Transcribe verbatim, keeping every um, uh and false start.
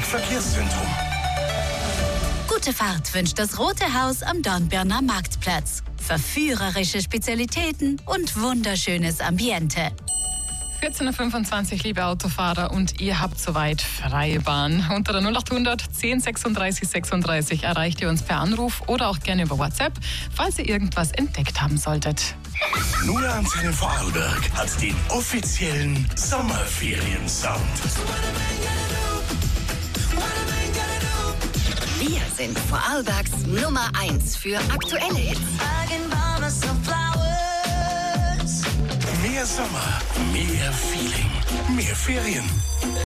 Verkehrszentrum. Gute Fahrt wünscht das Rote Haus am Dornbirner Marktplatz. Verführerische Spezialitäten und wunderschönes Ambiente. vierzehn Uhr fünfundzwanzig, liebe Autofahrer, und ihr habt soweit freie Bahn. Unter der null acht hundert zehn sechsunddreißig sechsunddreißig erreicht ihr uns per Anruf oder auch gerne über WhatsApp, falls ihr irgendwas entdeckt haben solltet. Nur Antenne Vorarlberg hat den offiziellen Sommerferien-Sound. Wir sind Vorarlbergs Nummer eins für aktuelle Hits. Mehr Sommer, mehr Feeling, mehr Ferien.